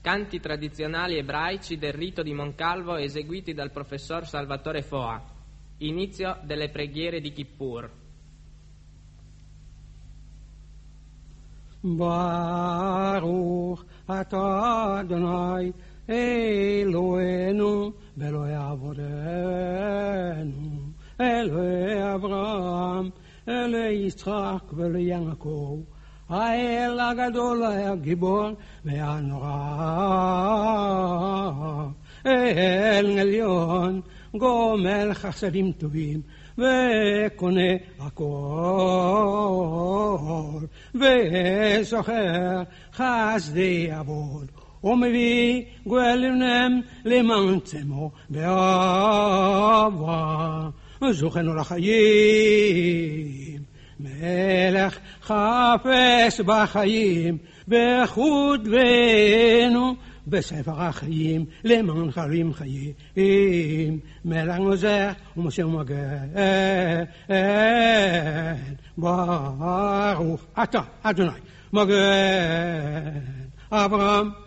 canti tradizionali ebraici del rito di Moncalvo eseguiti dal professor Salvatore Foa. Inizio delle preghiere di Kippur. Baruch atah Adonai Eloheinu Be'eloi Avodenu Eloi Avraham Eloi Yitzchak Ve'eloi Yaakov האל הגדול הגיבור והנורא אל עליון גומל חסדים טובים וקונה הכל וזוכר חסדי אבות ומביא גואל לבניהם למען צמו באהבה זוכנו לחיים מלך חפש בחיים בחוד בנו בספר החיים למען חיים חיים מלך נוזר ומשה ומגן ברוך אתה אדוני מגן אברהם